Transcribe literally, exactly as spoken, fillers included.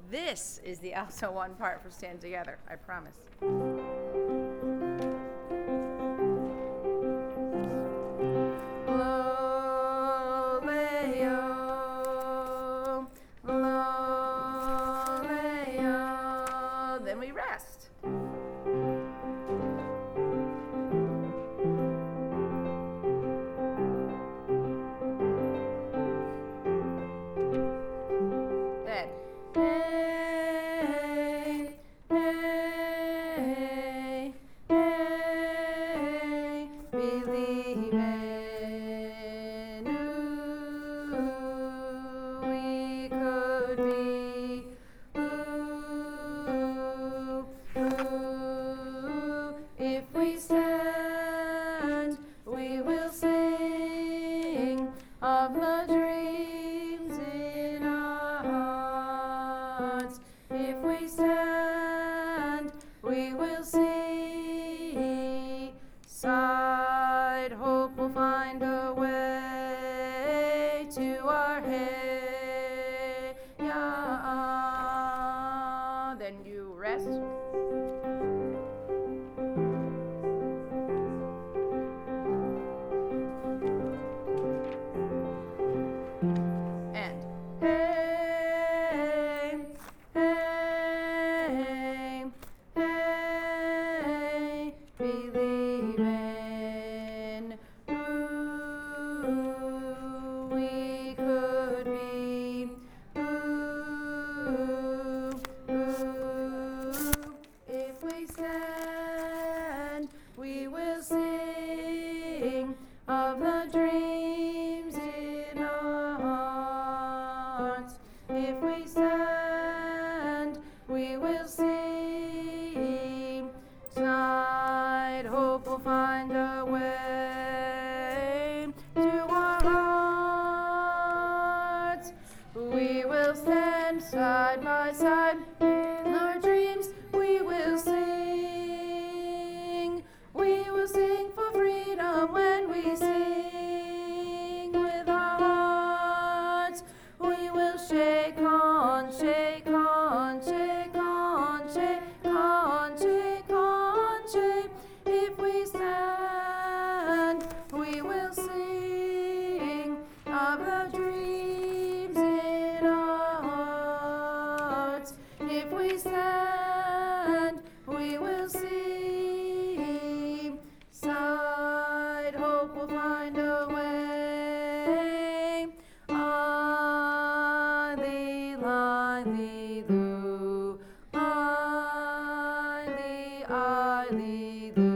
This is the alto one part for Stand Together, I promise. Lo-le-o, lo-le-o. Then we rest. Then, hey, hey, hey, believe in who we could be, who, who, if we stand, we will sing of the dreams in our hearts. If we stand, we will see. Side hope will find a way to our hey. Yeah. Then you rest. And hey, hey, hey, believe in who we could be, who, who, if we stand, we will sing of the dreams in our hearts. If we stand, we will see. Tonight hope will find a way to our hearts. We will stand side by side in our dreams. We will sing. We will sing for freedom when we sing with our hearts. We will shake on, shake on, shake on, shake on, shake on, shake. If we stand, we will sing of the dreams in our hearts. If we stand, we will see. Side hope will find a way. Ali, li, loo. Ali, ali, loo.